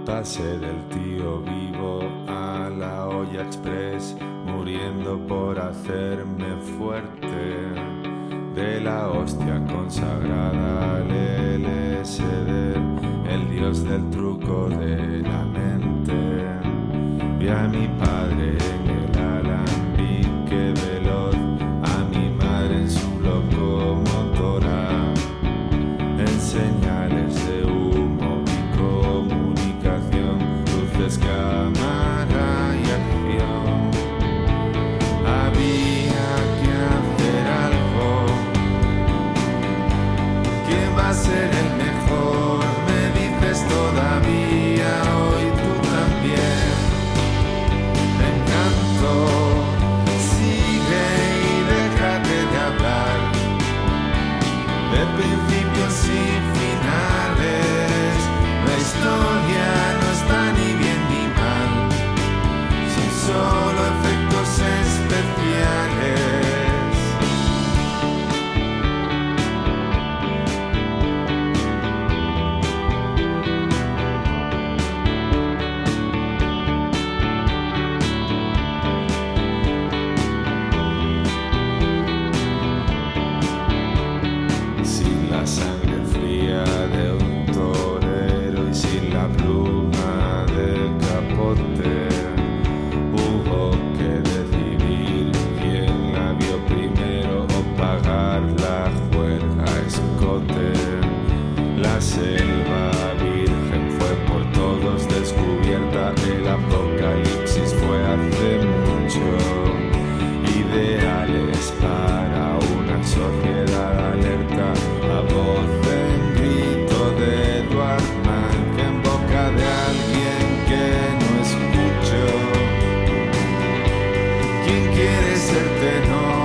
Pasé del tío vivo a la olla express, muriendo por hacerme fuerte, de la hostia consagrada al LSD, el dios del truco de la mente. Vi a mi padre en el alambique veloz, a mi madre en su locomotora, en señales de humo y comunicación, luces, cámara y acción. Había que hacer algo. ¿Quién va a ser el mejor? Me dices todavía, hoy tú también. Me encantó. Sigue y déjate de hablar de principios y finales. La historia no está ni bien ni mal, son solo efectos especiales. Sin la sangre fría de un torero y sin la pluma del capote, hubo que decidir quién la vio primero o pagar la juerga a escote. La selva virgen fue por todos descubierta, el apocalipsis fue hace mucho. Ideales para una sociedad alerta, a voz en grito de Edward Mann, en boca de alguien que no escucho. ¿Quién quiere ser tenor?